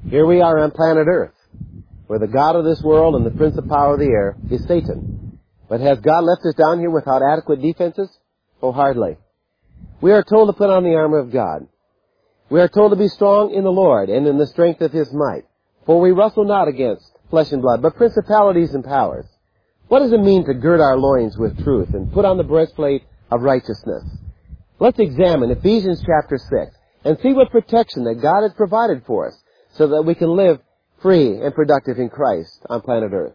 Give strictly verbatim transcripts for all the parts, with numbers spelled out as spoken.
Here we are on planet Earth, where the God of this world and the prince of power of the air is Satan. But has God left us down here without adequate defenses? Oh, hardly. We are told to put on the armor of God. We are told to be strong in the Lord and in the strength of His might. For we wrestle not against flesh and blood, but principalities and powers. What does it mean to gird our loins with truth and put on the breastplate of righteousness? Let's examine Ephesians chapter six and see what protection that God has provided for us so that we can live free and productive in Christ on planet Earth.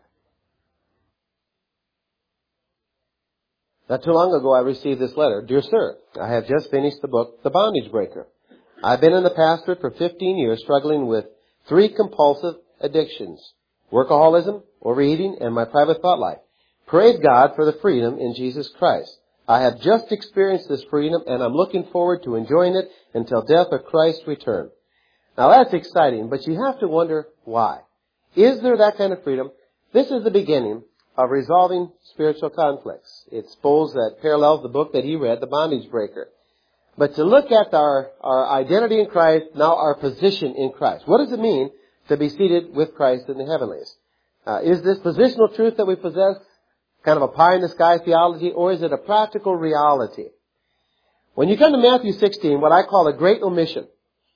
Not too long ago I received this letter. Dear Sir, I have just finished the book, The Bondage Breaker. I've been in the pastorate for fifteen years struggling with three compulsive addictions: workaholism, overeating, and my private thought life. Praise God for the freedom in Jesus Christ. I have just experienced this freedom and I'm looking forward to enjoying it until death or Christ's return. Now that's exciting, but you have to wonder why. Is there that kind of freedom? This is the beginning of resolving spiritual conflicts. It's supposed that parallels the book that he read, The Bondage Breaker. But to look at our, our identity in Christ, now our position in Christ. What does it mean to be seated with Christ in the heavenlies? Uh, is this positional truth that we possess kind of a pie-in-the-sky theology, or is it a practical reality? When you come to Matthew sixteen, what I call a great omission.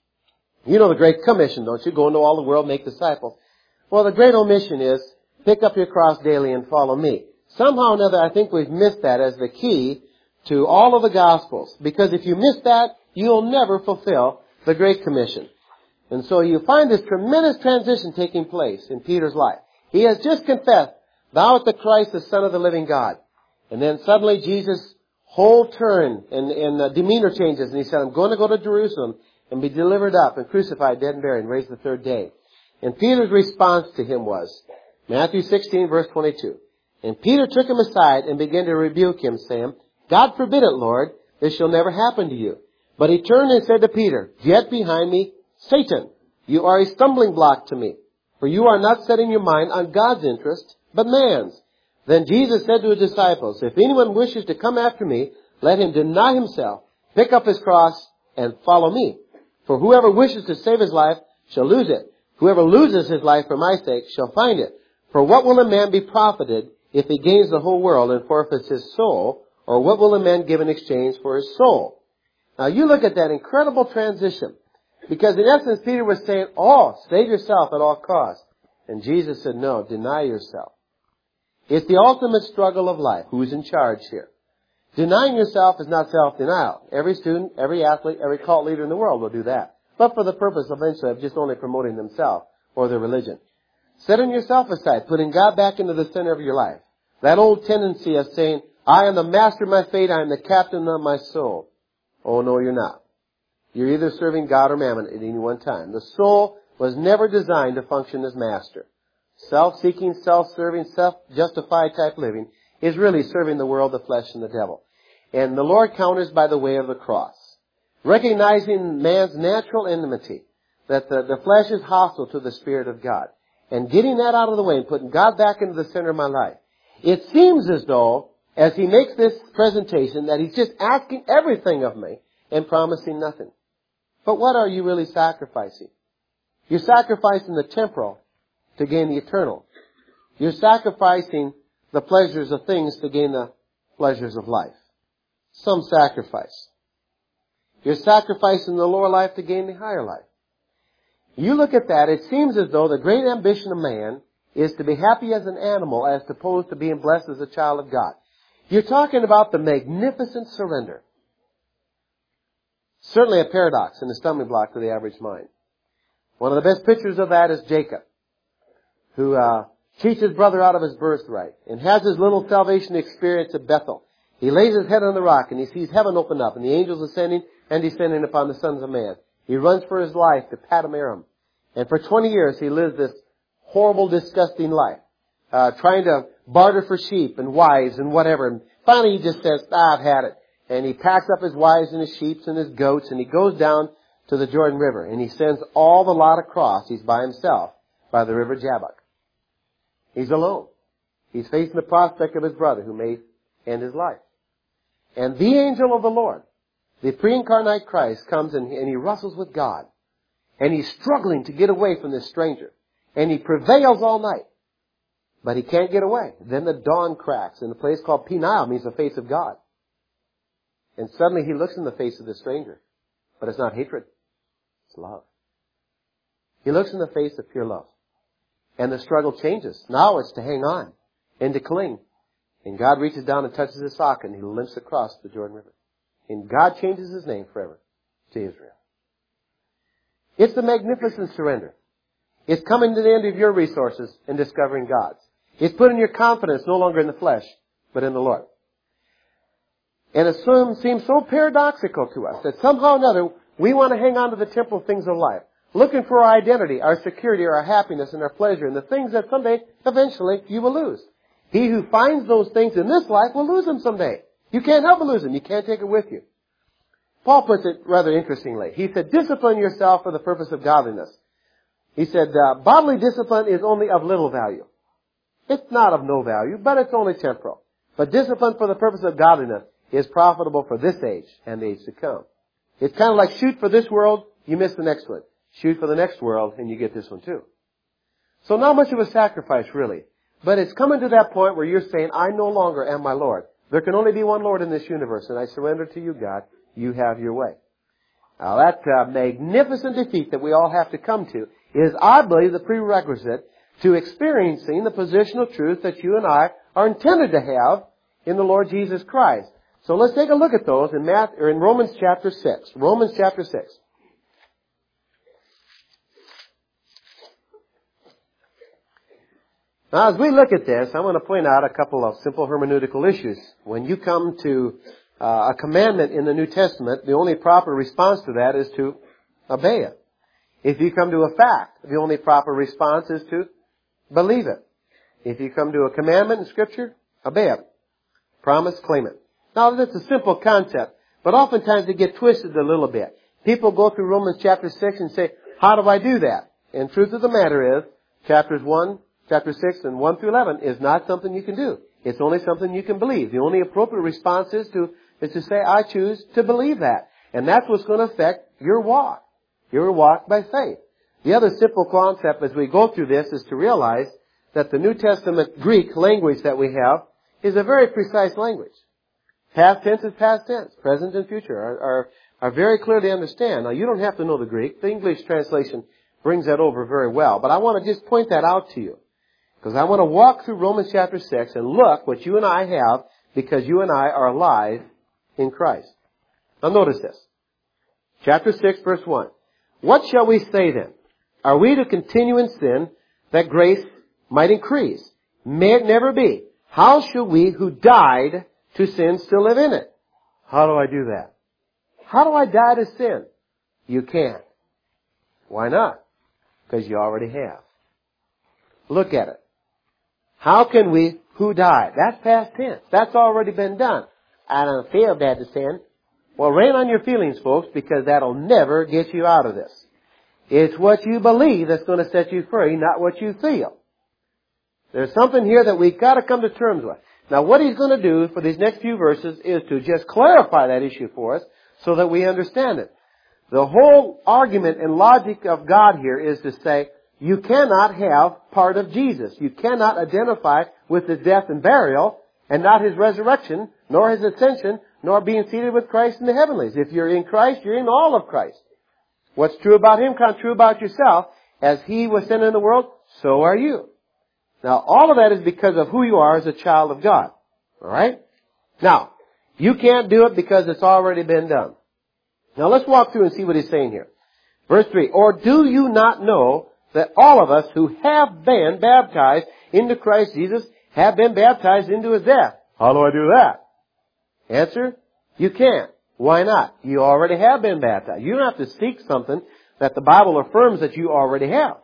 You know the Great Commission, don't you? Go into all the world, make disciples. Well, the great omission is, pick up your cross daily and follow me. Somehow or another, I think we've missed that as the key to all of the Gospels. Because if you miss that, you'll never fulfill the Great Commission. And so you find this tremendous transition taking place in Peter's life. He has just confessed, "Thou art the Christ, the Son of the living God." And then suddenly Jesus' whole turn and, and uh, demeanor changes. And he said, "I'm going to go to Jerusalem and be delivered up and crucified, dead and buried, and raised the third day." And Peter's response to him was, Matthew sixteen, verse twenty-two. "And Peter took him aside and began to rebuke him, saying, God forbid it, Lord, this shall never happen to you. But he turned and said to Peter, Get behind me, Satan. You are a stumbling block to me. For you are not setting your mind on God's interest, but man's." Then Jesus said to his disciples, "If anyone wishes to come after me, let him deny himself, pick up his cross, and follow me. For whoever wishes to save his life shall lose it. Whoever loses his life for my sake shall find it. For what will a man be profited if he gains the whole world and forfeits his soul? Or what will a man give in exchange for his soul?" Now you look at that incredible transition. Because in essence, Peter was saying, oh, save yourself at all costs. And Jesus said, no, deny yourself. It's the ultimate struggle of life. Who's in charge here? Denying yourself is not self-denial. Every student, every athlete, every cult leader in the world will do that. But for the purpose eventually of just only promoting themselves or their religion. Setting yourself aside, putting God back into the center of your life. That old tendency of saying, I am the master of my fate, I am the captain of my soul. Oh, no, you're not. You're either serving God or mammon at any one time. The soul was never designed to function as master. Self-seeking, self-serving, self-justified type living is really serving the world, the flesh, and the devil. And the Lord counters by the way of the cross. Recognizing man's natural enmity, that the, the flesh is hostile to the Spirit of God. And getting that out of the way and putting God back into the center of my life. It seems as though, as he makes this presentation, that he's just asking everything of me and promising nothing. But what are you really sacrificing? You're sacrificing the temporal to gain the eternal. You're sacrificing the pleasures of things to gain the pleasures of life. Some sacrifice. You're sacrificing the lower life to gain the higher life. You look at that, it seems as though the great ambition of man is to be happy as an animal as opposed to being blessed as a child of God. You're talking about the magnificent surrender. Certainly a paradox and a stumbling block to the average mind. One of the best pictures of that is Jacob, who uh, cheats his brother out of his birthright and has his little salvation experience at Bethel. He lays his head on the rock and he sees heaven open up and the angels ascending and descending upon the sons of man. He runs for his life to Padam Aram. And for twenty years he lives this horrible, disgusting life, uh, trying to barter for sheep and wives and whatever. And finally he just says, ah, I've had it. And he packs up his wives and his sheep and his goats and he goes down to the Jordan River. And he sends all the lot across. He's by himself by the river Jabbok. He's alone. He's facing the prospect of his brother who may end his life. And the angel of the Lord, the pre-incarnate Christ, comes and, and he wrestles with God. And he's struggling to get away from this stranger. And he prevails all night. But he can't get away. Then the dawn cracks, and a place called Peniel means the face of God. And suddenly he looks in the face of the stranger. But it's not hatred. It's love. He looks in the face of pure love. And the struggle changes. Now it's to hang on and to cling. And God reaches down and touches his sock, and he limps across the Jordan River. And God changes his name forever to Israel. It's the magnificent surrender. It's coming to the end of your resources and discovering God's. It's putting your confidence no longer in the flesh, but in the Lord. And it seems so paradoxical to us that somehow or another we want to hang on to the temporal things of life, looking for our identity, our security, our happiness, and our pleasure, and the things that someday, eventually, you will lose. He who finds those things in this life will lose them someday. You can't help but lose them. You can't take it with you. Paul puts it rather interestingly. He said, discipline yourself for the purpose of godliness. He said, uh, bodily discipline is only of little value. It's not of no value, but it's only temporal. But discipline for the purpose of godliness is profitable for this age and the age to come. It's kind of like shoot for this world, you miss the next one. Shoot for the next world, and you get this one too. So not much of a sacrifice, really. But it's coming to that point where you're saying, I no longer am my Lord. There can only be one Lord in this universe, and I surrender to you, God. You have your way. Now that uh, magnificent defeat that we all have to come to is, I believe, the prerequisite to experiencing the positional truth that you and I are intended to have in the Lord Jesus Christ. So let's take a look at those in Math, or in Romans chapter six. Romans chapter six. Now, as we look at this, I want to point out a couple of simple hermeneutical issues. When you come to uh, a commandment in the New Testament, the only proper response to that is to obey it. If you come to a fact, the only proper response is to believe it. If you come to a commandment in Scripture, obey it. Promise, claim it. Now, that's a simple concept, but oftentimes they get twisted a little bit. People go through Romans chapter six and say, how do I do that? And the truth of the matter is, chapters one, chapter six, and one through eleven is not something you can do. It's only something you can believe. The only appropriate response is to, is to say, I choose to believe that. And that's what's going to affect your walk. Your walk by faith. The other simple concept as we go through this is to realize that the New Testament Greek language that we have is a very precise language. Past tense is past tense. Present and future are, are, are very clear to understand. Now, you don't have to know the Greek. The English translation brings that over very well. But I want to just point that out to you. Because I want to walk through Romans chapter six and look what you and I have because you and I are alive in Christ. Now notice this. Chapter six, verse one. What shall we say then? Are we to continue in sin that grace might increase? May it never be. How shall we who died to sin still live in it? How do I do that? How do I die to sin? You can't. Why not? Because you already have. Look at it. How can we who died? That's past tense. That's already been done. I don't feel bad to sin. Well, rein on your feelings, folks, because that'll never get you out of this. It's what you believe that's going to set you free, not what you feel. There's something here that we've got to come to terms with. Now, what he's going to do for these next few verses is to just clarify that issue for us so that we understand it. The whole argument and logic of God here is to say, you cannot have part of Jesus. You cannot identify with His death and burial and not His resurrection, nor His ascension, nor being seated with Christ in the heavenlies. If you're in Christ, you're in all of Christ. What's true about Him comes true about yourself. As He was sent in the world, so are you. Now, all of that is because of who you are as a child of God. Alright? Now, you can't do it because it's already been done. Now, let's walk through and see what he's saying here. Verse three. Or do you not know that all of us who have been baptized into Christ Jesus have been baptized into His death? How do I do that? Answer, you can't. Why not? You already have been baptized. You don't have to seek something that the Bible affirms that you already have.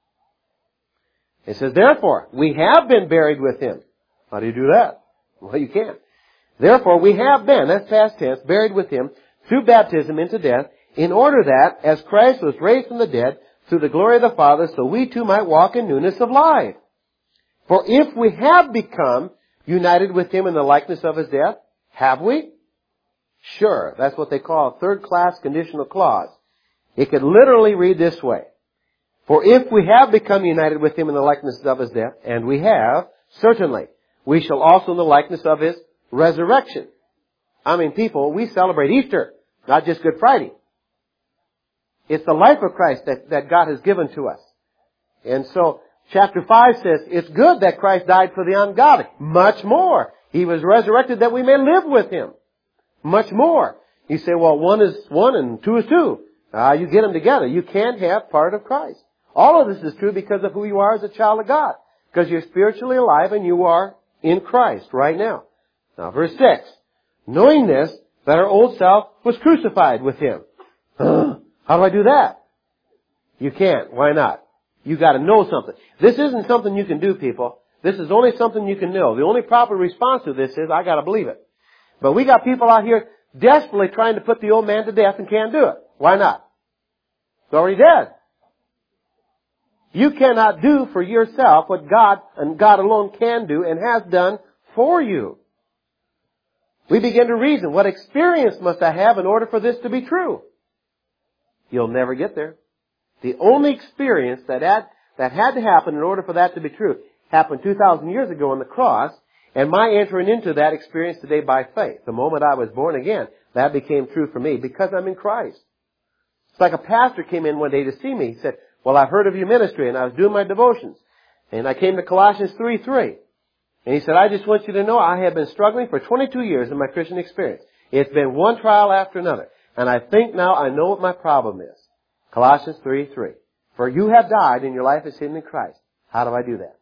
It says, therefore, we have been buried with Him. How do you do that? Well, you can't. Therefore, we have been, that's past tense, buried with Him through baptism into death, in order that, as Christ was raised from the dead, through the glory of the Father, so we too might walk in newness of life. For if we have become united with Him in the likeness of His death, have we? Sure. That's what they call a third-class conditional clause. It could literally read this way. For if we have become united with Him in the likeness of His death, and we have, certainly, we shall also in the likeness of His resurrection. I mean, people, we celebrate Easter, not just Good Friday. It's the life of Christ that, that God has given to us. And so, chapter five says, it's good that Christ died for the ungodly. Much more. He was resurrected that we may live with Him. Much more. You say, well, one is one and two is two. Ah, you get them together. You can't have part of Christ. All of this is true because of who you are as a child of God. Because you're spiritually alive and you are in Christ right now. Now, verse six. Knowing this, that our old self was crucified with Him. How do I do that? You can't. Why not? You got to know something. This isn't something you can do, people. This is only something you can know. The only proper response to this is, I got to believe it. But we got people out here desperately trying to put the old man to death and can't do it. Why not? It's already dead. You cannot do for yourself what God and God alone can do and has done for you. We begin to reason, what experience must I have in order for this to be true? You'll never get there. The only experience that had, that had to happen in order for that to be true happened two thousand years ago on the cross, and my entering into that experience today by faith. The moment I was born again, that became true for me because I'm in Christ. It's like a pastor came in one day to see me. He said, well, I've heard of your ministry, and I was doing my devotions. And I came to Colossians three three. And he said, I just want you to know I have been struggling for twenty-two years in my Christian experience. It's been one trial after another. And I think now I know what my problem is. Colossians three three. For you have died and your life is hidden in Christ. How do I do that?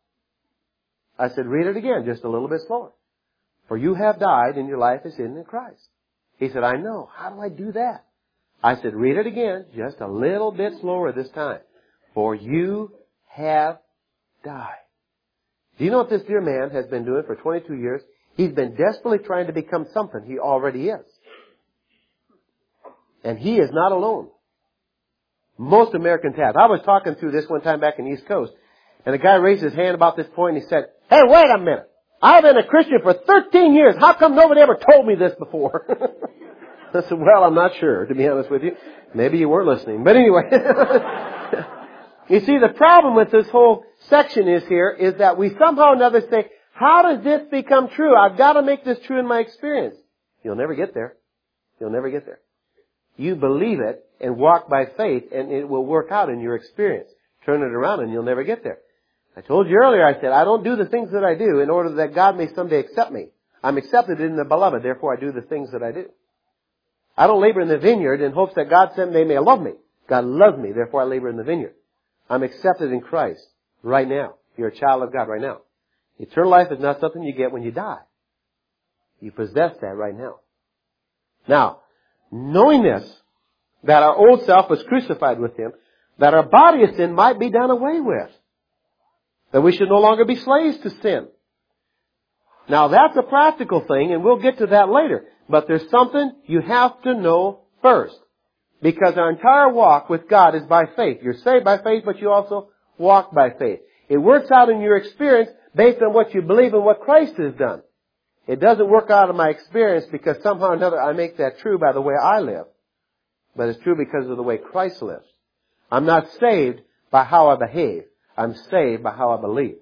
I said, read it again, just a little bit slower. For you have died and your life is hidden in Christ. He said, I know. How do I do that? I said, read it again, just a little bit slower this time. For you have died. Do you know what this dear man has been doing for twenty-two years? He's been desperately trying to become something he already is. And he is not alone. Most Americans have. I was talking through this one time back in the East Coast, and a guy raised his hand about this point and he said, hey, wait a minute. I've been a Christian for thirteen years. How come nobody ever told me this before? I said, well, I'm not sure, to be honest with you. Maybe you weren't listening. But anyway. You see, the problem with this whole section is here is that we somehow or another say, how does this become true? I've got to make this true in my experience. You'll never get there. You'll never get there. You believe it and walk by faith and it will work out in your experience. Turn it around and you'll never get there. I told you earlier, I said, I don't do the things that I do in order that God may someday accept me. I'm accepted in the beloved, therefore I do the things that I do. I don't labor in the vineyard in hopes that God someday may love me. God loves me, therefore I labor in the vineyard. I'm accepted in Christ right now. You're a child of God right now. Eternal life is not something you get when you die. You possess that right now. Now, knowing this, that our old self was crucified with Him, that our body of sin might be done away with, that we should no longer be slaves to sin. Now, that's a practical thing, and we'll get to that later. But there's something you have to know first. Because our entire walk with God is by faith. You're saved by faith, but you also walk by faith. It works out in your experience based on what you believe and what Christ has done. It doesn't work out in my experience because somehow or another I make that true by the way I live. But it's true because of the way Christ lives. I'm not saved by how I behave. I'm saved by how I believe.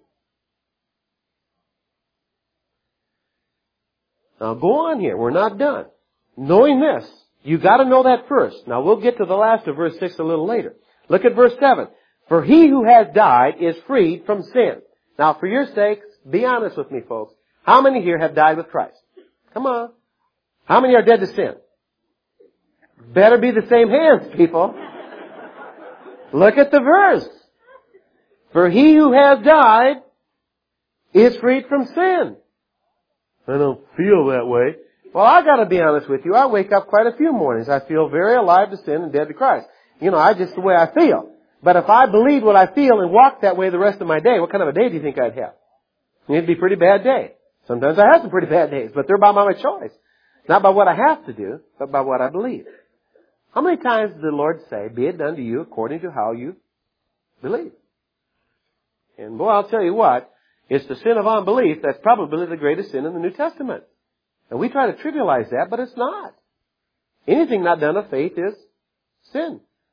Now go on here. We're not done. Knowing this, you got to know that first. Now we'll get to the last of verse six a little later. Look at verse seven. For he who has died is freed from sin. Now for your sakes, be honest with me, folks. How many here have died with Christ? Come on. How many are dead to sin? Better be the same hands, people. Look at the verse. For he who has died is freed from sin. I don't feel that way. Well, I got to be honest with you. I wake up quite a few mornings. I feel very alive to sin and dead to Christ. You know, I just the way I feel. But if I believed what I feel and walked that way the rest of my day, what kind of a day do you think I'd have? It'd be a pretty bad day. Sometimes I have some pretty bad days, but they're by my choice. Not by what I have to do, but by what I believe. How many times did the Lord say, be it done to you according to how you believe? And boy, I'll tell you what, it's the sin of unbelief that's probably the greatest sin in the New Testament. And we try to trivialize that, but it's not. Anything not done of faith is sin.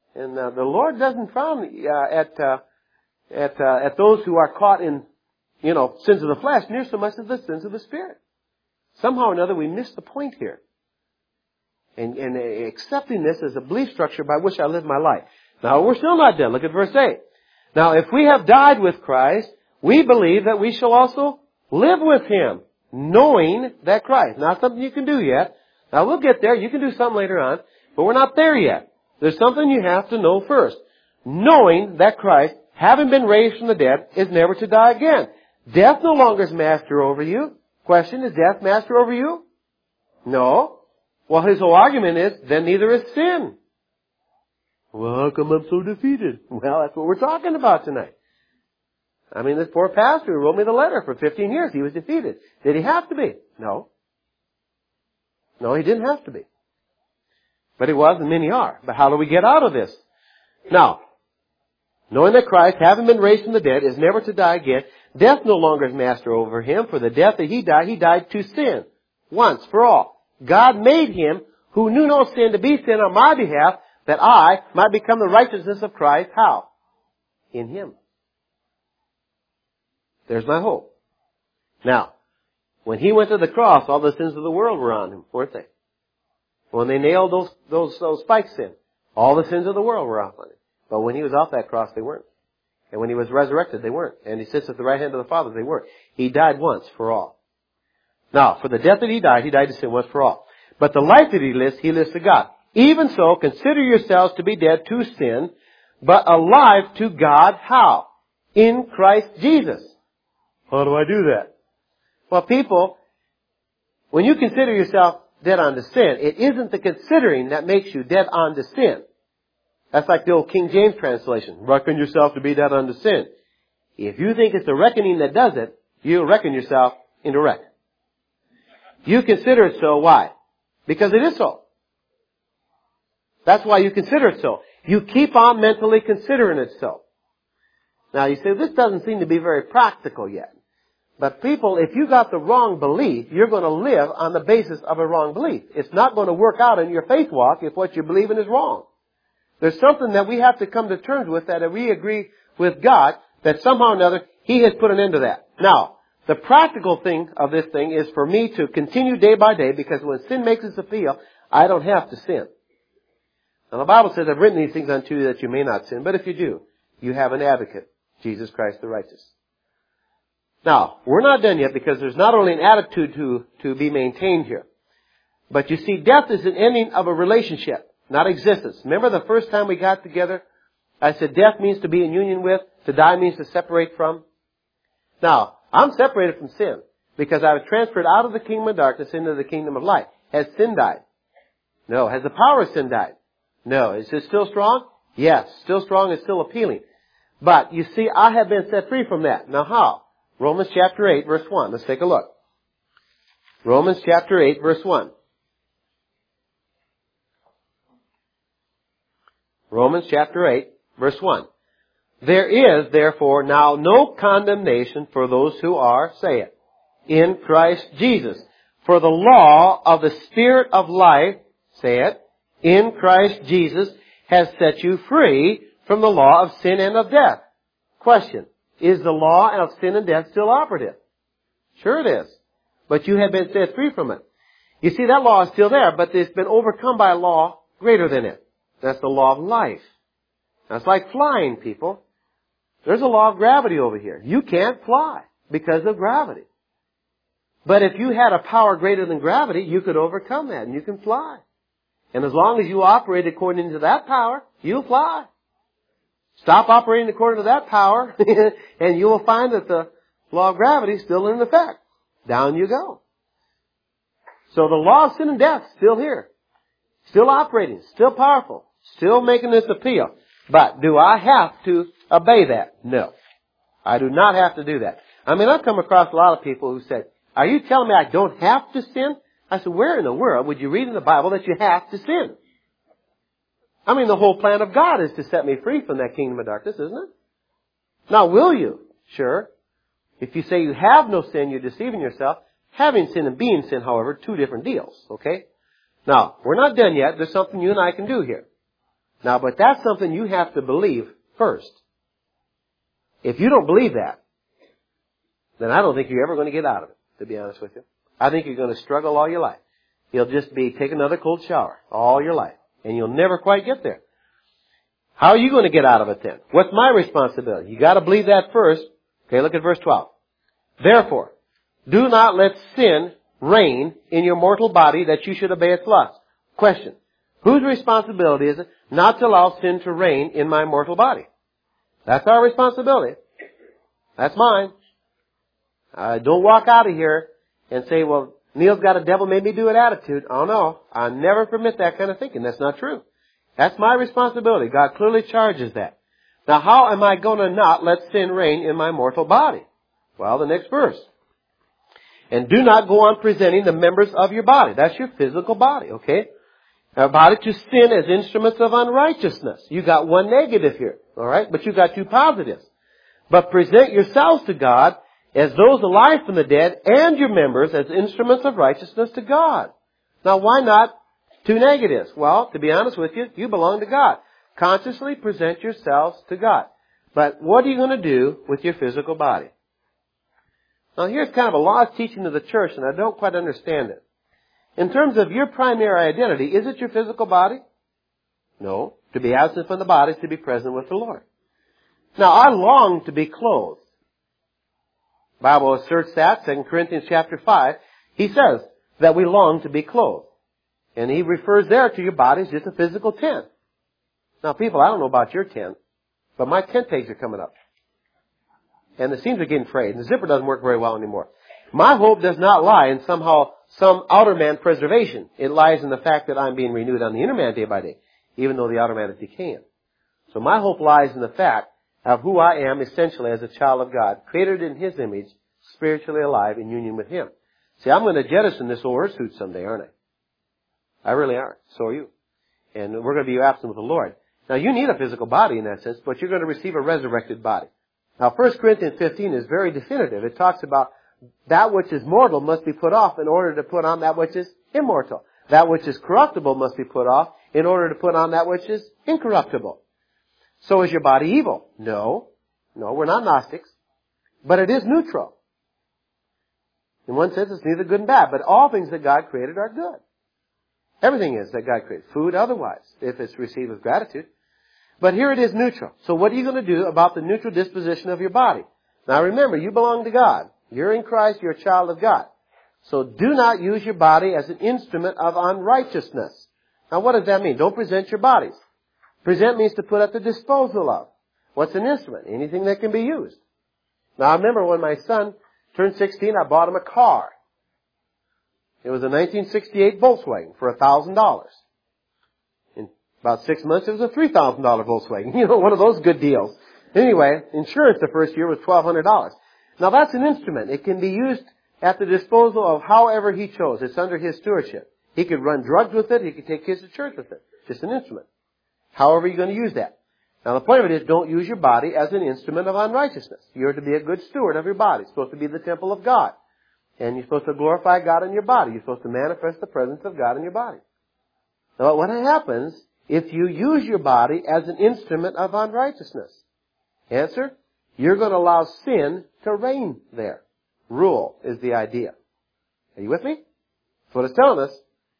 And uh, the Lord doesn't frown uh, at uh, at uh, at those who are caught in, you know, sins of the flesh near so much as the sins of the Spirit. Somehow or another, we miss the point here. And, and accepting this as a belief structure by which I live my life. Now, we're still not done. Look at verse eight. Now, if we have died with Christ, we believe that we shall also live with Him, knowing that Christ. Not something you can do yet. Now, we'll get there. You can do something later on. But we're not there yet. There's something you have to know first. Knowing that Christ, having been raised from the dead, is never to die again. Death no longer is master over you. Question, is death master over you? No. Well, his whole argument is, then neither is sin. Well, how come I'm so defeated? Well, that's what we're talking about tonight. I mean, this poor pastor who wrote me the letter for fifteen years, he was defeated. Did he have to be? No. No, he didn't have to be. But he was, and many are. But how do we get out of this? Now, knowing that Christ, having been raised from the dead, is never to die again, death no longer is master over him. For the death that he died, he died to sin. Once for all. God made him who knew no sin to be sin on my behalf, that I might become the righteousness of Christ. How? In him. There's my hope. Now, when he went to the cross, all the sins of the world were on him, weren't they? When they nailed those, those, those spikes in, all the sins of the world were off on him. But when he was off that cross, they weren't. And when he was resurrected, they weren't. And he sits at the right hand of the Father, they weren't. He died once for all. Now, for the death that he died, he died to sin once for all. But the life that he lives, he lives to God. Even so, consider yourselves to be dead to sin, but alive to God. How? In Christ Jesus. How do I do that? Well, people, when you consider yourself dead unto sin, it isn't the considering that makes you dead unto sin. That's like the old King James translation. Reckon yourself to be dead unto sin. If you think it's the reckoning that does it, you'll reckon yourself into wreck. You consider it so. Why? Because it is so. That's why you consider it so. You keep on mentally considering it so. Now you say, this doesn't seem to be very practical yet. But people, if you got the wrong belief, you're going to live on the basis of a wrong belief. It's not going to work out in your faith walk if what you're believing is wrong. There's something that we have to come to terms with, that if we agree with God, that somehow or another, He has put an end to that. Now, the practical thing of this thing is for me to continue day by day, because when sin makes its appeal, I don't have to sin. Now the Bible says, I've written these things unto you that you may not sin. But if you do, you have an advocate, Jesus Christ the righteous. Now, we're not done yet, because there's not only an attitude to, to be maintained here. But you see, death is an ending of a relationship, not existence. Remember the first time we got together, I said death means to be in union with, to die means to separate from. Now, I'm separated from sin, because I was transferred out of the kingdom of darkness into the kingdom of light. Has sin died? No. Has the power of sin died? No. Is it still strong? Yes. Still strong and still appealing. But, you see, I have been set free from that. Now how? Romans chapter eight, verse one. Let's take a look. Romans chapter eight, verse one. Romans chapter eight, verse one. There is, therefore, now no condemnation for those who are, say it, in Christ Jesus. For the law of the Spirit of life, say it, in Christ Jesus, has set you free from the law of sin and of death. Question. Is the law of sin and death still operative? Sure it is. But you have been set free from it. You see, that law is still there, but it's been overcome by a law greater than it. That's the law of life. That's like flying, people. There's a law of gravity over here. You can't fly because of gravity. But if you had a power greater than gravity, you could overcome that and you can fly. And as long as you operate according to that power, you'll fly. Stop operating according to that power and you will find that the law of gravity is still in effect. Down you go. So the law of sin and death is still here. Still operating. Still powerful. Still making this appeal. But do I have to obey that? No. I do not have to do that. I mean, I've come across a lot of people who said, are you telling me I don't have to sin? I said, where in the world would you read in the Bible that you have to sin? I mean, the whole plan of God is to set me free from that kingdom of darkness, isn't it? Now, will you? Sure. If you say you have no sin, you're deceiving yourself. Having sin and being sin, however, two different deals, okay? Now, we're not done yet. There's something you and I can do here. Now, but that's something you have to believe first. If you don't believe that, then I don't think you're ever going to get out of it, to be honest with you. I think you're going to struggle all your life. You'll just be, take another cold shower all your life. And you'll never quite get there. How are you going to get out of it then? What's my responsibility? You got to believe that first. Okay, look at verse twelve. Therefore, do not let sin reign in your mortal body that you should obey its lust. Question. Whose responsibility is it not to allow sin to reign in my mortal body? That's our responsibility. That's mine. Uh, don't walk out of here and say, well, Neil's got a devil made me do it attitude. Oh no, I never permit that kind of thinking. That's not true. That's my responsibility. God clearly charges that. Now how am I going to not let sin reign in my mortal body? Well, the next verse. And do not go on presenting the members of your body. That's your physical body, okay? About it to sin as instruments of unrighteousness. You got one negative here, alright? But you got two positives. But present yourselves to God as those alive from the dead and your members as instruments of righteousness to God. Now why not two negatives? Well, to be honest with you, you belong to God. Consciously present yourselves to God. But what are you going to do with your physical body? Now here's kind of a lost teaching of the church, and I don't quite understand it. In terms of your primary identity, is it your physical body? No. To be absent from the body is to be present with the Lord. Now I long to be clothed. The Bible asserts that, Second Corinthians chapter five. He says that we long to be clothed. And he refers there to your body as just a physical tent. Now people, I don't know about your tent, but my tent pegs are coming up. And the seams are getting frayed, and the zipper doesn't work very well anymore. My hope does not lie in somehow some outer man preservation. It lies in the fact that I'm being renewed on the inner man day by day, even though the outer man is decaying. So my hope lies in the fact of who I am essentially as a child of God, created in His image, spiritually alive in union with Him. See, I'm going to jettison this old earth suit someday, aren't I? I really are. So are you. And we're going to be absent with the Lord. Now you need a physical body in that sense, but you're going to receive a resurrected body. Now First Corinthians fifteen is very definitive. It talks about that which is mortal must be put off in order to put on that which is immortal. That which is corruptible must be put off in order to put on that which is incorruptible. So is your body evil? No. No, we're not Gnostics. But it is neutral. In one sense, it's neither good and bad. But all things that God created are good. Everything is that God created. Food otherwise, if it's received with gratitude. But here it is neutral. So what are you going to do about the neutral disposition of your body? Now remember, you belong to God. You're in Christ. You're a child of God. So do not use your body as an instrument of unrighteousness. Now what does that mean? Don't present your bodies. Present means to put at the disposal of. What's an instrument? Anything that can be used. Now I remember when my son turned sixteen, I bought him a car. It was a nineteen sixty-eight Volkswagen for one thousand dollars. In about six months, it was a three thousand dollars Volkswagen. You know, one of those good deals. Anyway, insurance the first year was twelve hundred dollars. Now that's an instrument. It can be used at the disposal of however he chose. It's under his stewardship. He could run drugs with it. He could take kids to church with it. Just an instrument. However you're going to use that. Now the point of it is, don't use your body as an instrument of unrighteousness. You're to be a good steward of your body. It's supposed to be the temple of God. And you're supposed to glorify God in your body. You're supposed to manifest the presence of God in your body. Now what happens if you use your body as an instrument of unrighteousness? Answer, you're going to allow sin to reign there. Rule is the idea. Are you with me? That's what it's telling us.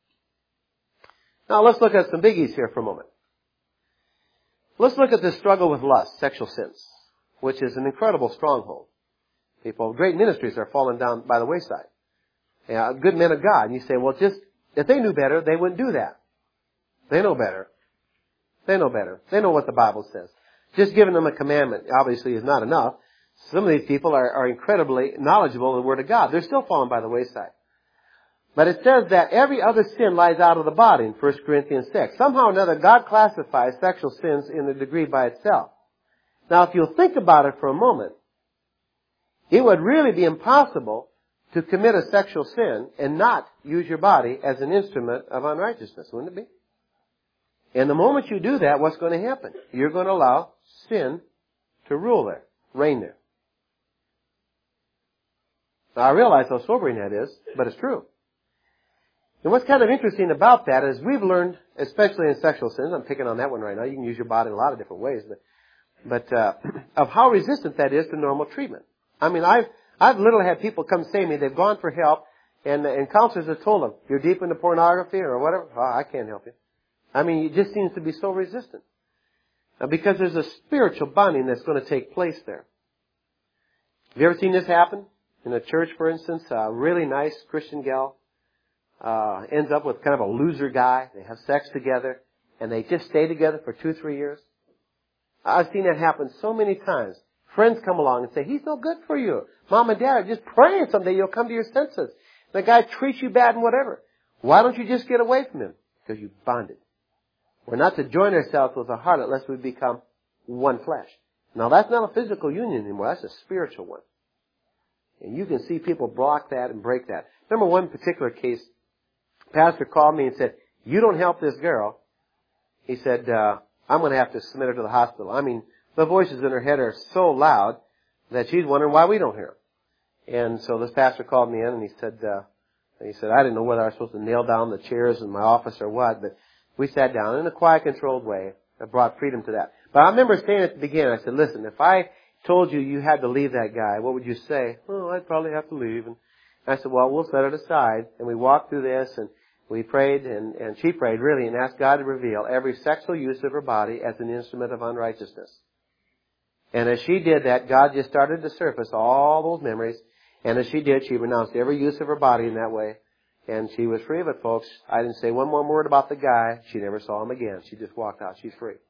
Now let's look at some biggies here for a moment. Let's look at this struggle with lust, sexual sins, which is an incredible stronghold. People, great ministries are falling down by the wayside. Yeah, good men of God. And you say, well, just, if they knew better, they wouldn't do that. They know better. They know better. They know what the Bible says. Just giving them a commandment, obviously, is not enough. Some of these people are, are incredibly knowledgeable in the Word of God. They're still falling by the wayside. But it says that every other sin lies out of the body in First Corinthians six. Somehow or another, God classifies sexual sins in a degree by itself. Now, if you'll think about it for a moment, it would really be impossible to commit a sexual sin and not use your body as an instrument of unrighteousness, wouldn't it be? And the moment you do that, what's going to happen? You're going to allow sin to rule there, reign there. Now, I realize how sobering that is, but it's true. And what's kind of interesting about that is we've learned, especially in sexual sins, I'm picking on that one right now, you can use your body in a lot of different ways, but, but uh, of how resistant that is to normal treatment. I mean, I've, I've literally had people come say to me, they've gone for help, and, and counselors have told them, you're deep into pornography or whatever, oh, I can't help you. I mean, it just seems to be so resistant. Uh, because there's a spiritual bonding that's going to take place there. Have you ever seen this happen? In a church, for instance, a really nice Christian gal uh, ends up with kind of a loser guy. They have sex together, and they just stay together for two, three years. I've seen that happen so many times. Friends come along and say, he's no good for you. Mom and Dad are just praying someday you'll come to your senses. The guy treats you bad and whatever. Why don't you just get away from him? Because you bonded. We're not to join ourselves with a harlot lest we become one flesh. Now that's not a physical union anymore. That's a spiritual one. And you can see people block that and break that. Remember one particular case, pastor called me and said, you don't help this girl. He said, uh, I'm going to have to submit her to the hospital. I mean, the voices in her head are so loud that she's wondering why we don't hear them. And so this pastor called me in and he said, uh, he said, I didn't know whether I was supposed to nail down the chairs in my office or what, but we sat down in a quiet, controlled way that brought freedom to that. But I remember saying at the beginning, I said, listen, if I told you you had to leave that guy, what would you say? Oh, I'd probably have to leave. And I said, well, we'll set it aside. And we walked through this and we prayed and, and she prayed really and asked God to reveal every sexual use of her body as an instrument of unrighteousness. And as she did that, God just started to surface all those memories. And as she did, she renounced every use of her body in that way. And she was free of it, folks. I didn't say one more word about the guy. She never saw him again. She just walked out. She's free.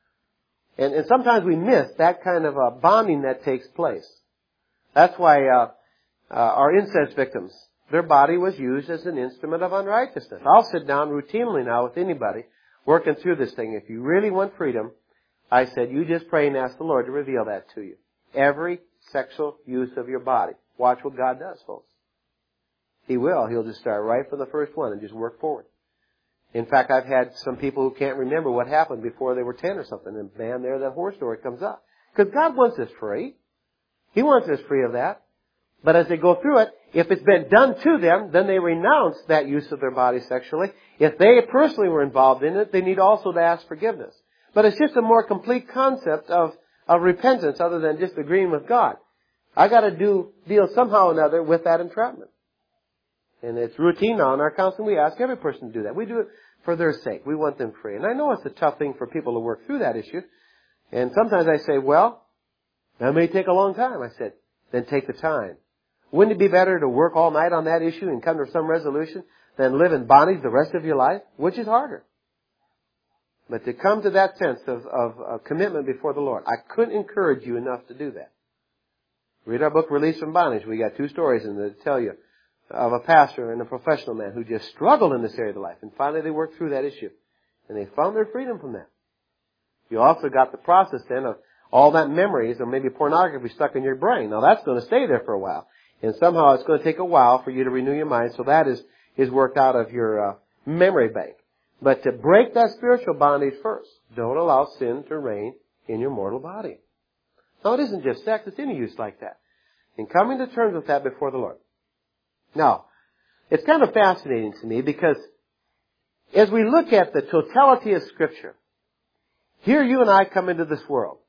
And, and sometimes we miss that kind of uh, bonding that takes place. That's why uh, uh, our incest victims, their body was used as an instrument of unrighteousness. I'll sit down routinely now with anybody working through this thing. If you really want freedom, I said, you just pray and ask the Lord to reveal that to you. Every sexual use of your body. Watch what God does, folks. He will. He'll just start right from the first one and just work forward. In fact, I've had some people who can't remember what happened before they were ten or something. And man, there that horror story comes up. Because God wants us free. He wants us free of that. But as they go through it, if it's been done to them, then they renounce that use of their body sexually. If they personally were involved in it, they need also to ask forgiveness. But it's just a more complete concept of, of repentance other than just agreeing with God. I got to do deal somehow or another with that entrapment. And it's routine now in our counseling. We ask every person to do that. We do it for their sake. We want them free. And I know it's a tough thing for people to work through that issue. And sometimes I say, well, that may take a long time. I said, then take the time. Wouldn't it be better to work all night on that issue and come to some resolution than live in bondage the rest of your life? Which is harder? But to come to that sense of, of, of commitment before the Lord, I couldn't encourage you enough to do that. Read our book, Release from Bondage. We got two stories in there to tell you of a pastor and a professional man who just struggled in this area of their life. And finally they worked through that issue. And they found their freedom from that. You also got the process then of all that memories or maybe pornography stuck in your brain. Now that's going to stay there for a while. And somehow it's going to take a while for you to renew your mind. So that is, is worked out of your uh, memory bank. But to break that spiritual bondage first, don't allow sin to reign in your mortal body. Now it isn't just sex, it's any use like that. And coming to terms with that before the Lord. Now, it's kind of fascinating to me because as we look at the totality of Scripture, here you and I come into this world.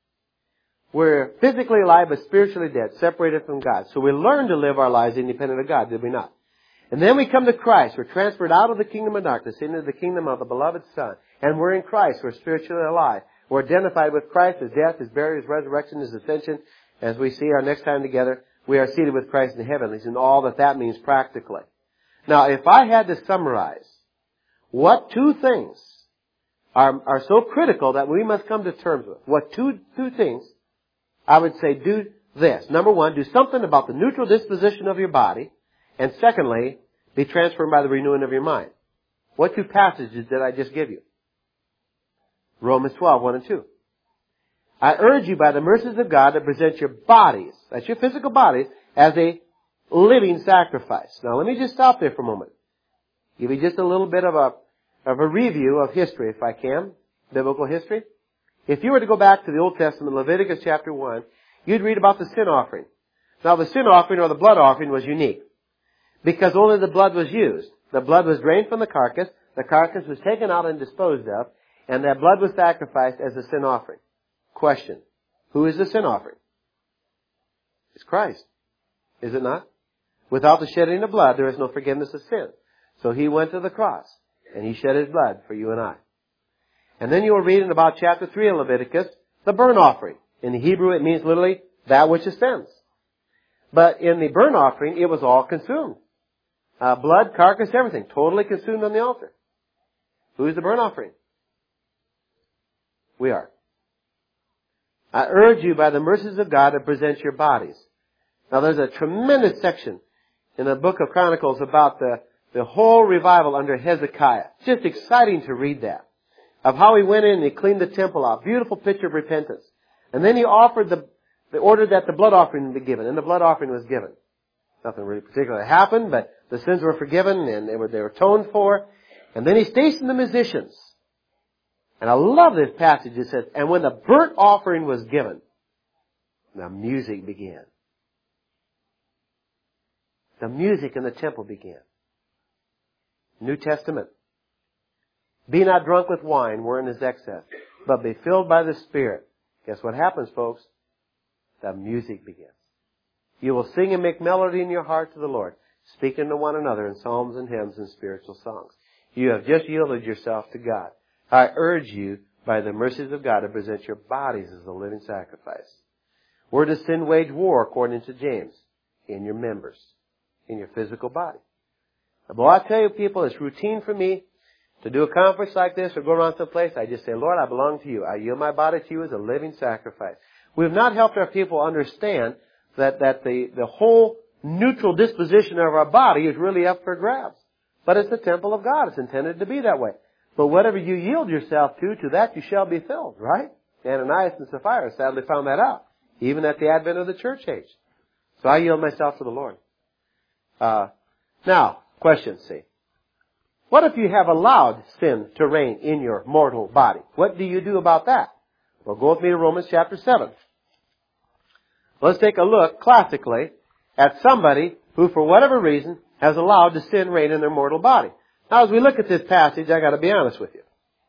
We're physically alive but spiritually dead, separated from God. So we learn to live our lives independent of God, did we not? And then we come to Christ. We're transferred out of the kingdom of darkness into the kingdom of the beloved Son. And we're in Christ. We're spiritually alive. We're identified with Christ, His death, His burial, His resurrection, His ascension. As we see our next time together, we are seated with Christ in the heavenlies and all that that means practically. Now, if I had to summarize what two things are, are so critical that we must come to terms with, what two, two things, I would say do this. Number one, do something about the neutral disposition of your body. And secondly, be transformed by the renewing of your mind. What two passages did I just give you? Romans twelve, one and two. I urge you by the mercies of God to present your bodies, that's your physical bodies, as a living sacrifice. Now let me just stop there for a moment. Give you just a little bit of a, of a review of history, if I can, biblical history. If you were to go back to the Old Testament, Leviticus chapter one, you'd read about the sin offering. Now the sin offering or the blood offering was unique because only the blood was used. The blood was drained from the carcass. The carcass was taken out and disposed of. And that blood was sacrificed as a sin offering. Question. Who is the sin offering? It's Christ. Is it not? Without the shedding of blood, there is no forgiveness of sin. So He went to the cross, and He shed His blood for you and I. And then you will read in about chapter three of Leviticus, the burnt offering. In the Hebrew, it means literally that which ascends. But in the burnt offering, it was all consumed. Uh, blood, carcass, everything. Totally consumed on the altar. Who is the burnt offering? We are. I urge you by the mercies of God to present your bodies. Now there's a tremendous section in the book of Chronicles about the, the whole revival under Hezekiah. It's just exciting to read that. Of how he went in and he cleaned the temple out. Beautiful picture of repentance. And then he offered the, the order that the blood offering be given. And the blood offering was given. Nothing really particular happened, but the sins were forgiven and they were, they were atoned for. And then he stationed the musicians. And I love this passage. It says, and when the burnt offering was given, the music began. The music in the temple began. New Testament. Be not drunk with wine, wherein is excess, but be filled by the Spirit. Guess what happens, folks? The music begins. You will sing and make melody in your heart to the Lord, speaking to one another in psalms and hymns and spiritual songs. You have just yielded yourself to God. I urge you, by the mercies of God, to present your bodies as a living sacrifice. Where does sin wage war, according to James? In your members. In your physical body. But I tell you, people, it's routine for me to do a conference like this or go around someplace. I just say, Lord, I belong to you. I yield my body to you as a living sacrifice. We have not helped our people understand that, that the, the whole neutral disposition of our body is really up for grabs. But it's the temple of God. It's intended to be that way. But whatever you yield yourself to, to that you shall be filled, right? Ananias and Sapphira sadly found that out, even at the advent of the church age. So I yield myself to the Lord. Uh, now, question C. What if you have allowed sin to reign in your mortal body? What do you do about that? Well, go with me to Romans chapter seven. Let's take a look classically at somebody who, for whatever reason, has allowed the sin reign in their mortal body. Now, as we look at this passage, I got to be honest with you.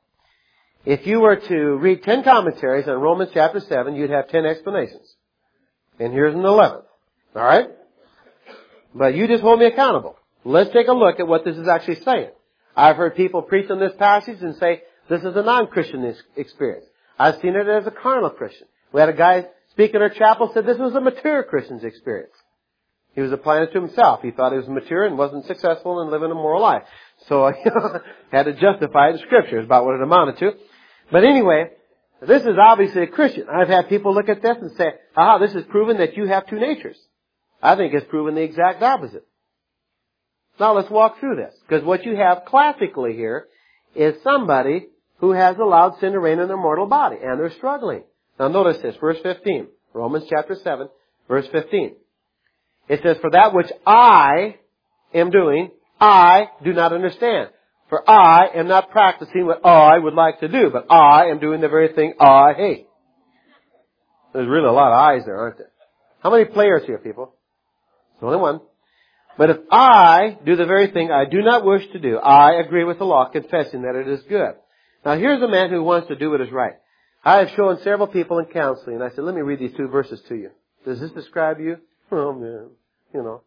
If you were to read ten commentaries on Romans chapter seven, you'd have ten explanations. And here's an eleventh. All right? But you just hold me accountable. Let's take a look at what this is actually saying. I've heard people preach on this passage and say this is a non-Christian experience. I've seen it as a carnal Christian. We had a guy speak in our chapel said this was a mature Christian's experience. He was applying it to himself. He thought he was mature and wasn't successful in living a moral life. So, you know, had to justify it in Scripture is about what it amounted to. But anyway, this is obviously a Christian. I've had people look at this and say, aha, this is proven that you have two natures. I think it's proven the exact opposite. Now let's walk through this. Because what you have classically here is somebody who has allowed sin to reign in their mortal body. And they're struggling. Now notice this, verse fifteen. Romans chapter seven, verse fifteen. It says, for that which I am doing, I do not understand. For I am not practicing what I would like to do, but I am doing the very thing I hate. There's really a lot of I's there, aren't there? How many players here, people? There's only one. But if I do the very thing I do not wish to do, I agree with the law, confessing that it is good. Now here's a man who wants to do what is right. I have shown several people in counseling, and I said, let me read these two verses to you. Does this describe you? Oh man, you know.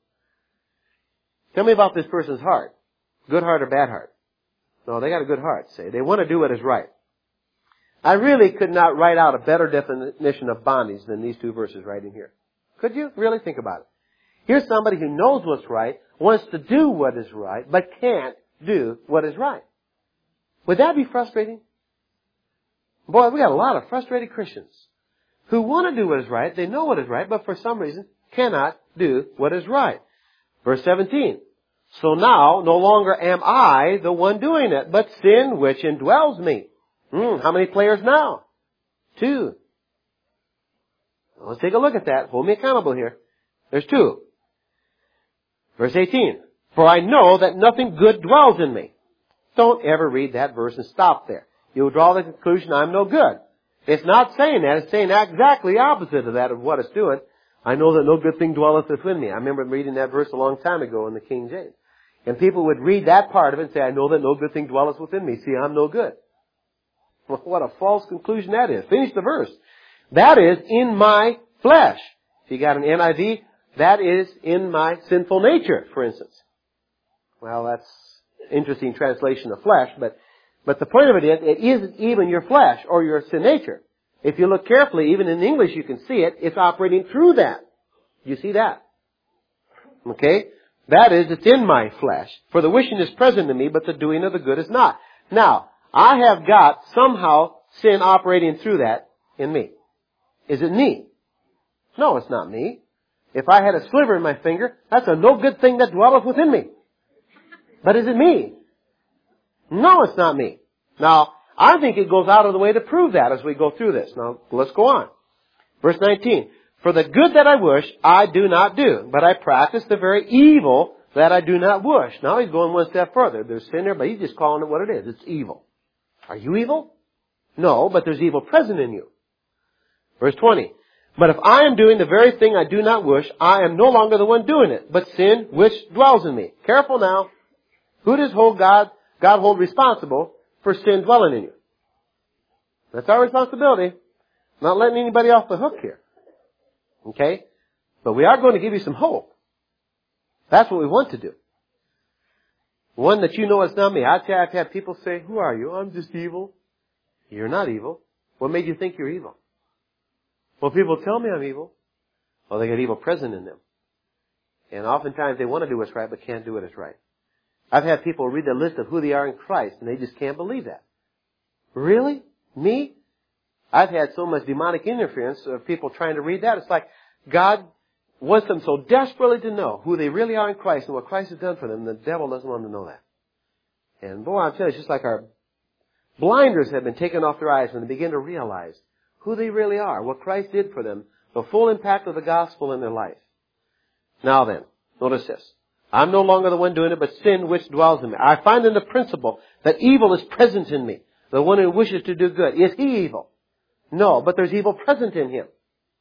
Tell me about this person's heart. Good heart or bad heart? No, they got a good heart, say. They want to do what is right. I really could not write out a better definition of bondage than these two verses right in here. Could you? Really think about it. Here's somebody who knows what's right, wants to do what is right, but can't do what is right. Would that be frustrating? Boy, we got a lot of frustrated Christians who want to do what is right. They know what is right, but for some reason cannot do what is right. Verse seventeen. So now, no longer am I the one doing it, but sin which indwells me. Hmm, how many players now? Two. Well, let's take a look at that. Hold me accountable here. There's two. Verse eighteen. For I know that nothing good dwells in me. Don't ever read that verse and stop there. You'll draw the conclusion I'm no good. It's not saying that. It's saying exactly the opposite of that, of what it's doing. I know that no good thing dwelleth within me. I remember reading that verse a long time ago in the King James. And people would read that part of it and say, I know that no good thing dwelleth within me. See, I'm no good. Well, what a false conclusion that is. Finish the verse. That is in my flesh. If you got an N I V, that is in my sinful nature, for instance. Well, that's interesting translation of flesh, but, but the point of it is, it isn't even your flesh or your sin nature. If you look carefully, even in English you can see it, it's operating through that. You see that? Okay? That is, it's in my flesh. For the wishing is present in me, but the doing of the good is not. Now, I have got somehow sin operating through that in me. Is it me? No, it's not me. If I had a sliver in my finger, that's a no good thing that dwelleth within me. But is it me? No, it's not me. Now, I think it goes out of the way to prove that as we go through this. Now, let's go on. Verse nineteen. For the good that I wish, I do not do, but I practice the very evil that I do not wish. Now he's going one step further. There's sin there, but he's just calling it what it is. It's evil. Are you evil? No, but there's evil present in you. Verse twenty. But if I am doing the very thing I do not wish, I am no longer the one doing it, but sin which dwells in me. Careful now. Who does hold God, God hold responsible for sin dwelling in you? That's our responsibility. Not letting anybody off the hook here. Okay? But we are going to give you some hope. That's what we want to do. One that you know is not me. I've had people say, who are you? I'm just evil. You're not evil. What made you think you're evil? Well, people tell me I'm evil. Well, they got evil present in them. And oftentimes they want to do what's right, but can't do it as right. I've had people read the list of who they are in Christ, and they just can't believe that. Really? Me? I've had so much demonic interference of people trying to read that. It's like God wants them so desperately to know who they really are in Christ and what Christ has done for them. The devil doesn't want them to know that. And boy, I'm telling you, it's just like our blinders have been taken off their eyes when they begin to realize who they really are, what Christ did for them, the full impact of the gospel in their life. Now then, notice this. I'm no longer the one doing it, but sin which dwells in me. I find in the principle that evil is present in me. The one who wishes to do good. Is he evil? No, but there's evil present in him.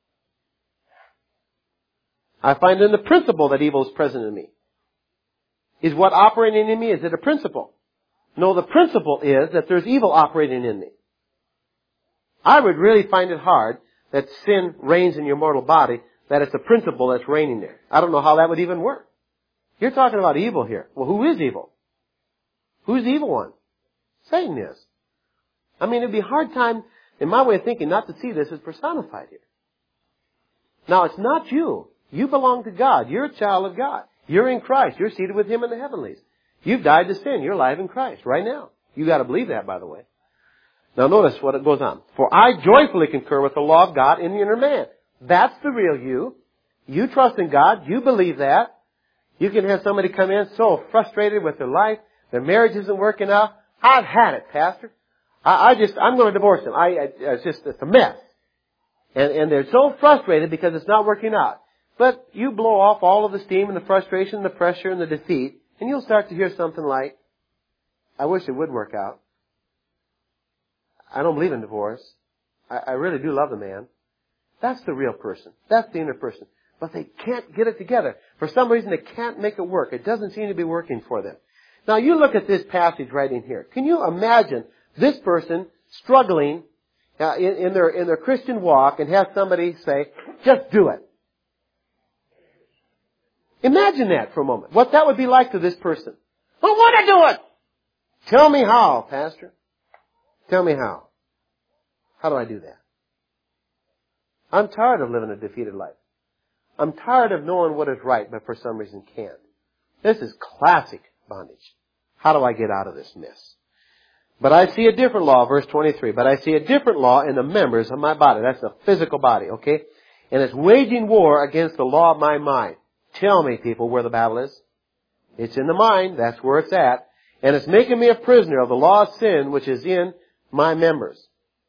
I find in the principle that evil is present in me. Is what operating in me, is it a principle? No, the principle is that there's evil operating in me. I would really find it hard that sin reigns in your mortal body, that it's a principle that's reigning there. I don't know how that would even work. You're talking about evil here. Well, who is evil? Who's the evil one? Satan is. I mean, it'd be a hard time, in my way of thinking, not to see this as personified here. Now, it's not you. You belong to God. You're a child of God. You're in Christ. You're seated with Him in the heavenlies. You've died to sin. You're alive in Christ right now. You got to believe that, by the way. Now, notice what it goes on. For I joyfully concur with the law of God in the inner man. That's the real you. You trust in God. You believe that. You can have somebody come in so frustrated with their life, their marriage isn't working out. I've had it, Pastor. I, I just, I'm going to divorce them. I, I, it's just, it's a mess. And, and they're so frustrated because it's not working out. But you blow off all of the steam and the frustration and the pressure and the defeat, and you'll start to hear something like, I wish it would work out. I don't believe in divorce. I, I really do love the man. That's the real person. That's the inner person. But they can't get it together. For some reason, they can't make it work. It doesn't seem to be working for them. Now, you look at this passage right in here. Can you imagine this person struggling uh, in, in their in their Christian walk and have somebody say, just do it? Imagine that for a moment. What that would be like to this person. I want to do it! Tell me how, Pastor. Tell me how. How do I do that? I'm tired of living a defeated life. I'm tired of knowing what is right, but for some reason can't. This is classic bondage. How do I get out of this mess? But I see a different law, verse twenty-three. But I see a different law in the members of my body. That's the physical body, okay? And it's waging war against the law of my mind. Tell me, people, where the battle is. It's in the mind. That's where it's at. And it's making me a prisoner of the law of sin, which is in my members.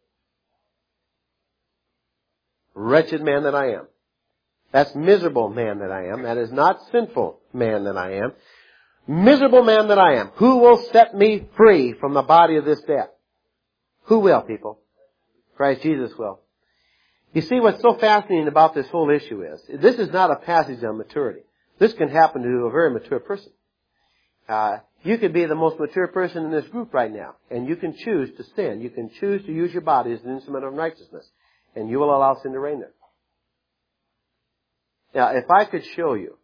Wretched man that I am. That's miserable man that I am. That is not sinful man that I am. Miserable man that I am. Who will set me free from the body of this death? Who will, people? Christ Jesus will. You see, what's so fascinating about this whole issue is, this is not a passage on maturity. This can happen to a very mature person. Uh, you could be the most mature person in this group right now, and you can choose to sin. You can choose to use your body as an instrument of righteousness, and you will allow sin to reign there. Now, if I could show you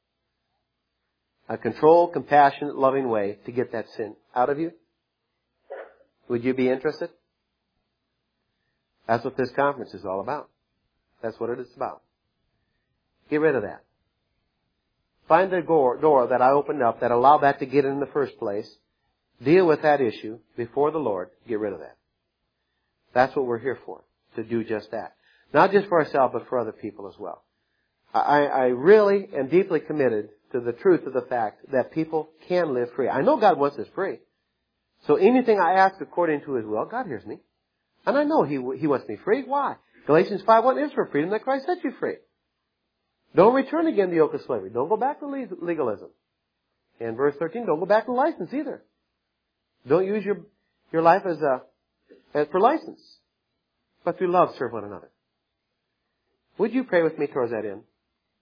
a controlled, compassionate, loving way to get that sin out of you, would you be interested? That's what this conference is all about. That's what it is about. Get rid of that. Find the door, door that I opened up that allowed that to get in the first place. Deal with that issue before the Lord. Get rid of that. That's what we're here for, to do just that. Not just for ourselves, but for other people as well. I, I really am deeply committed to the truth of the fact that people can live free. I know God wants us free. So anything I ask according to His will, God hears me. And I know He, He wants me free. Why? Galatians five one is for freedom that Christ set you free. Don't return again to the yoke of slavery. Don't go back to legalism. And verse thirteen, don't go back to license either. Don't use your, your life as a, as for license. But through love serve one another. Would you pray with me towards that end?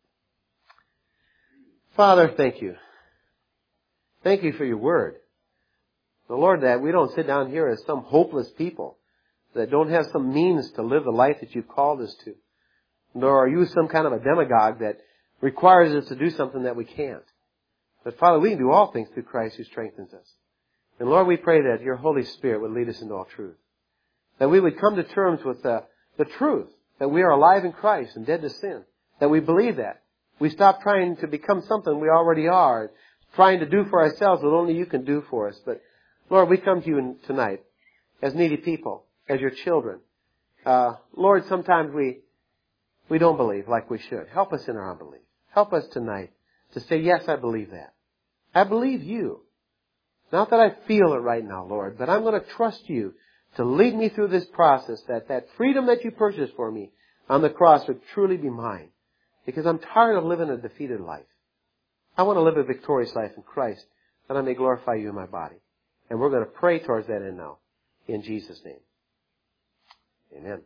Father, thank you. Thank you for your word. The Lord, that we don't sit down here as some hopeless people that don't have some means to live the life that you've called us to. Nor are you some kind of a demagogue that requires us to do something that we can't. But Father, we can do all things through Christ who strengthens us. And Lord, we pray that your Holy Spirit would lead us into all truth. That we would come to terms with the, the truth. That we are alive in Christ and dead to sin. That we believe that. We stop trying to become something we already are. Trying to do for ourselves what only you can do for us. But Lord, we come to you tonight as needy people, as your children. Uh, Lord, sometimes we we don't believe like we should. Help us in our unbelief. Help us tonight to say, yes, I believe that. I believe you. Not that I feel it right now, Lord, but I'm going to trust you to lead me through this process, that that freedom that you purchased for me on the cross would truly be mine. Because I'm tired of living a defeated life. I want to live a victorious life in Christ, that I may glorify you in my body. And we're going to pray towards that end now. In Jesus' name. Amen.